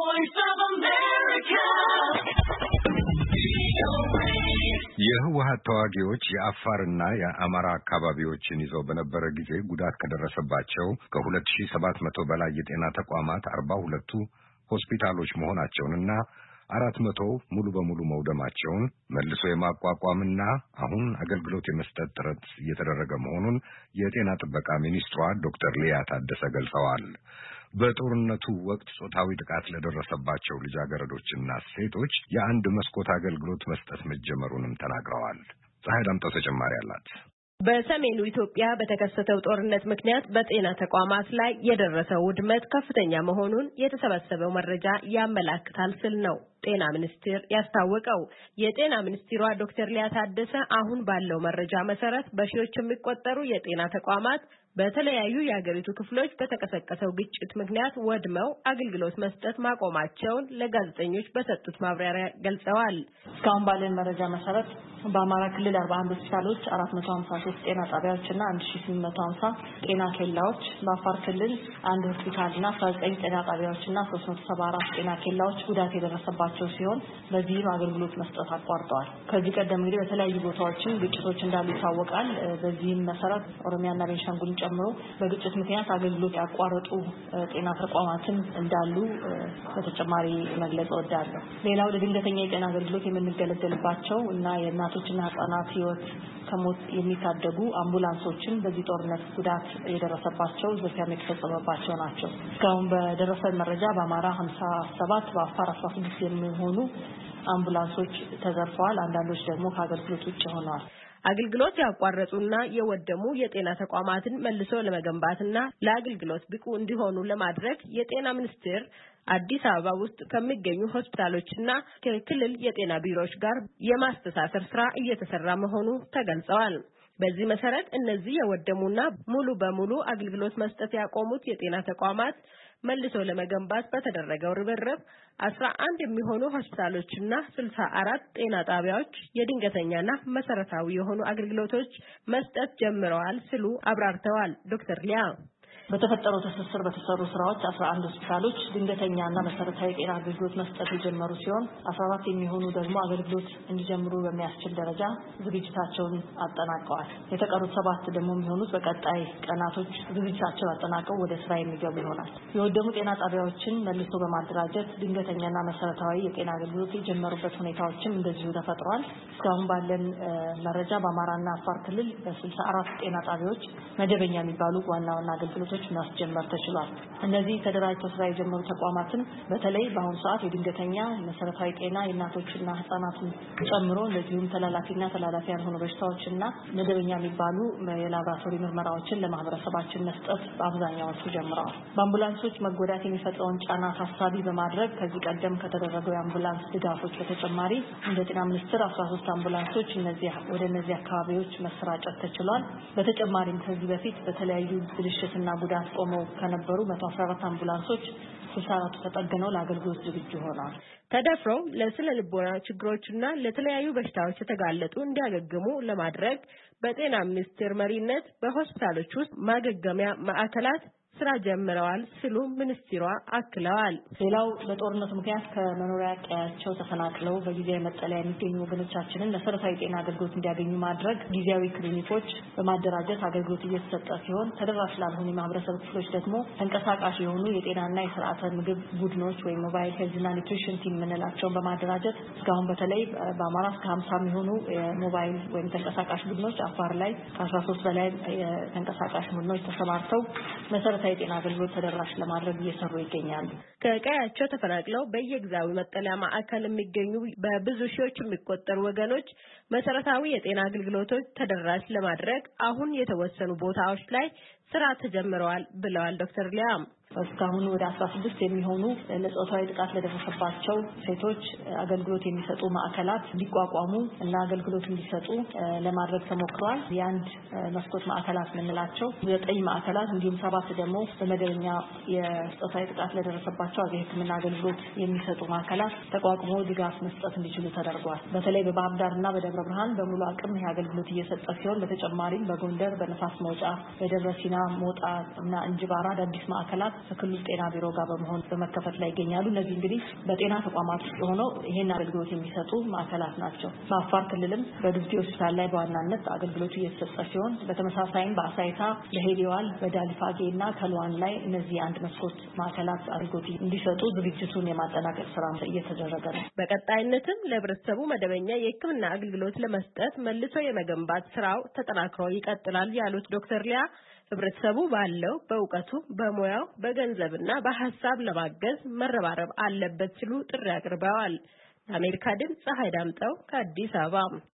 voice of America. የህወሓት ተዋጊዎች የአፋርና የአማራ አካባቢዎችን ይዘው በነበረ ጊዜ ጉዳት ከደረሰባቸው ከ2700 በላይ የጤና ተቋማት 42ቱ ሆስፒታሎች መሆናቸውንና 400 ሙሉ በሙሉ መውደማቸውን መልሶ የማቋቋምና አሁን አገልግሎት የመስጠት ጥረት እየተደረገ መሆኑን የጤና ጥበቃ ሚኒስትሯ ዶክተር ሊያ ታደሰ ገልጸዋል። በጦርነቱ ወቅት ጾታዊ ጥቃት ለደረሰባቸው ልጃገረዶችና ሴቶች የአንድ መስኮት አገልግሎት መስጠት መጀመሩንም ተናግረዋል። ፀሐይ ዳምጠው ተጨማሪ አላት። በሰሜኑ ኢትዮጵያ በተከሰተው ጦርነት ምክንያት በጤና ተቋማት ላይ የደረሰው ውድመት ከፍተኛ መሆኑን የተሰበሰበው መረጃ ያመለክታል ሲል ነው ጤና ሚኒስቴር ያስታወቀው። የጤና ሚኒስትሯ ዶክተር ሊያ ታደሰ አሁን ባለው መረጃ መሰረት በሺዎች የሚቆጠሩ የጤና ተቋማት በተለያዩ የሀገሪቱ ክፍሎች በተቀሰቀሰው ግጭት ምክንያት ወድመው አገልግሎት መስጠት ማቆማቸውን ለጋዜጠኞች በሰጡት ማብራሪያ ገልጸዋል። እስካሁን ባለን መረጃ መሰረት በአማራ ክልል 41 ሆስፒታሎች፣ 453 ጤና ጣቢያዎችና 1850 ጤና ኬላዎች፣ በአፋር ክልል 1 ሆስፒታልና 19 ጤና ጣቢያዎችና 374 ጤና ኬላዎች ጉዳት የደረሰባቸው ሲሆን በዚህም አገልግሎት መስጠት አቋርጠዋል። ከዚህ ቀደም እንግዲህ በተለያዩ ቦታዎችን ግጭቶች እንዳሉ ይታወቃል። በዚህም መሰረት ኦሮሚያና ቤንሻንጉልን ጨምሮ በግጭት ምክንያት አገልግሎት ያቋረጡ ጤና ተቋማትን እንዳሉ በተጨማሪ መግለጽ እወዳለሁ። ሌላው ለድንገተኛ የጤና አገልግሎት የምንገለገልባቸው እና የእናቶችና ህጻናት ህይወት ከሞት የሚታደጉ አምቡላንሶችን በዚህ ጦርነት ጉዳት የደረሰባቸው ዝርፊያ የተፈጸመባቸው ናቸው። እስካሁን በደረሰን መረጃ በአማራ 57 በአፋር 16 የሚሆኑ አምቡላንሶች ተዘርፈዋል። አንዳንዶች ደግሞ ከአገልግሎት ውጭ ሆነዋል። አገልግሎት ያቋረጡና የወደሙ የጤና ተቋማትን መልሶ ለመገንባትና ለአገልግሎት ብቁ እንዲሆኑ ለማድረግ የጤና ሚኒስቴር አዲስ አበባ ውስጥ ከሚገኙ ሆስፒታሎችና ከክልል የጤና ቢሮዎች ጋር የማስተሳሰር ስራ እየተሰራ መሆኑ ተገልጸዋል። በዚህ መሰረት እነዚህ የወደሙና ሙሉ በሙሉ አገልግሎት መስጠት ያቆሙት የጤና ተቋማት መልሶ ለመገንባት በተደረገው ርብርብ 11 የሚሆኑ ሆስፒታሎችና 64 ጤና ጣቢያዎች የድንገተኛና መሰረታዊ የሆኑ አገልግሎቶች መስጠት ጀምረዋል ሲሉ አብራርተዋል። ዶክተር ሊያ በተፈጠረው ትስስር በተሰሩ ስራዎች 11 ሆስፒታሎች ድንገተኛና መሰረታዊ ጤና አገልግሎት መስጠት የጀመሩ ሲሆን 14 የሚሆኑ ደግሞ አገልግሎት እንዲጀምሩ በሚያስችል ደረጃ ዝግጅታቸውን አጠናቀዋል። የተቀሩት 7 ደግሞ የሚሆኑት በቀጣይ ቀናቶች ዝግጅታቸውን አጠናቀው ወደ ስራ የሚገቡ ይሆናል። የወደሙ ጤና ጣቢያዎችን መልሶ በማደራጀት ድንገተኛና መሰረታዊ የጤና አገልግሎት የጀመሩበት ሁኔታዎችም እንደዚሁ ተፈጥሯል። እስካሁን ባለን መረጃ በአማራና አፋር ክልል በ64 ጤና ጣቢያዎች መደበኛ የሚባሉ ዋና አገልግሎቶች ማስጀመር ተችሏል። እነዚህ ተደራጅተው ስራ የጀመሩ ተቋማትን በተለይ በአሁኑ ሰዓት የድንገተኛ መሰረታዊ ጤና የእናቶችና ህጻናትን ጨምሮ እንደዚሁም ተላላፊና ተላላፊ ያልሆኑ በሽታዎችና መደበኛ የሚባሉ የላቦራቶሪ ምርመራዎችን ለማህበረሰባችን መስጠት በአብዛኛዎቹ ጀምረዋል። በአምቡላንሶች መጎዳት የሚፈጥረውን ጫና ታሳቢ በማድረግ ከዚህ ቀደም ከተደረገው የአምቡላንስ ድጋፎች በተጨማሪ እንደ ጤና ሚኒስቴር 13 አምቡላንሶች ወደ እነዚህ አካባቢዎች መሰራጨት ተችሏል። በተጨማሪም ከዚህ በፊት በተለያዩ ብልሽትና ጉዳት ቆመው ከነበሩ 114 አምቡላንሶች 64 ተጠግነው ለአገልግሎት ዝግጁ ሆነዋል። ተደፍረው ለስነ ልቦና ችግሮችና ለተለያዩ በሽታዎች የተጋለጡ እንዲያገግሙ ለማድረግ በጤና ሚኒስቴር መሪነት በሆስፒታሎች ውስጥ ማገገሚያ ማዕከላት ስራ ጀምረዋል ሲሉ ሚኒስትሯ አክለዋል። ሌላው በጦርነቱ ምክንያት ከመኖሪያ ቀያቸው ተፈናቅለው በጊዜያዊ መጠለያ የሚገኙ ወገኖቻችንን መሰረታዊ ጤና አገልግሎት እንዲያገኙ ማድረግ ጊዜያዊ ክሊኒኮች በማደራጀት አገልግሎት እየተሰጠ ሲሆን ተደራሽ ላልሆኑ የማህበረሰብ ክፍሎች ደግሞ ተንቀሳቃሽ የሆኑ የጤናና የስርዓተ ምግብ ቡድኖች ወይም ሞባይል ሄልዝና ኒውትሪሽን ቲም የምንላቸውን በማደራጀት እስካሁን በተለይ በአማራ እስከ 50 የሚሆኑ የሞባይል ወይም ተንቀሳቃሽ ቡድኖች፣ አፋር ላይ ከ13 በላይ ተንቀሳቃሽ ቡድኖች ተሰማርተው መሰረታዊ የጤና አገልግሎት ተደራሽ ለማድረግ እየሰሩ ይገኛሉ። ከቀያቸው ተፈናቅለው በየጊዜያዊ መጠለያ ማዕከል የሚገኙ በብዙ ሺዎች የሚቆጠሩ ወገኖች መሰረታዊ የጤና አገልግሎቶች ተደራሽ ለማድረግ አሁን የተወሰኑ ቦታዎች ላይ ስራ ተጀምረዋል ብለዋል ዶክተር ሊያም። እስካሁን ወደ 16 የሚሆኑ ለጾታዊ ጥቃት ለደረሰባቸው ሴቶች አገልግሎት የሚሰጡ ማዕከላት እንዲቋቋሙ እና አገልግሎት እንዲሰጡ ለማድረግ ተሞክሯል። የአንድ መስኮት ማዕከላት የምንላቸው 9 ማዕከላት እንዲሁም 7 ደግሞ በመደበኛ የጾታዊ ጥቃት ለደረሰባቸው የሕክምና አገልግሎት የሚሰጡ ማዕከላት ተቋቁሞ ድጋፍ መስጠት እንዲችሉ ተደርጓል። በተለይ በባህር ዳርና በደብረ ብርሃን በሙሉ አቅም ይህ አገልግሎት እየሰጠ ሲሆን በተጨማሪም በጎንደር፣ በነፋስ መውጫ፣ በደብረ ሲና፣ ሞጣ እና እንጅባራ አዳዲስ ማዕከላት ከክልሉ ጤና ቢሮ ጋር በመሆን በመከፈት ላይ ይገኛሉ። እነዚህ እንግዲህ በጤና ተቋማት ውስጥ ሆነው ይሄን አገልግሎት የሚሰጡ ማዕከላት ናቸው። በአፋር ክልልም በዱብቲ ሆስፒታል ላይ በዋናነት አገልግሎቱ እየተሰጠ ሲሆን በተመሳሳይም በአሳይታ፣ ለሄዲዋል፣ በዳልፋጌ እና ከልዋን ላይ እነዚህ አንድ መስኮት ማዕከላት አገልግሎት እንዲሰጡ ዝግጅቱን የማጠናቀቅ ስራ እየተደረገ ነው። በቀጣይነትም ለህብረተሰቡ መደበኛ የሕክምና አገልግሎት ለመስጠት መልሶ የመገንባት ስራው ተጠናክሮ ይቀጥላል ያሉት ዶክተር ሊያ ህብረተሰቡ ባለው በእውቀቱ፣ በሙያው፣ በገንዘብና በሐሳብ ለማገዝ መረባረብ አለበት ሲሉ ጥሪ አቅርበዋል። ለአሜሪካ ድምፅ ፀሐይ ዳምጠው ከአዲስ አበባ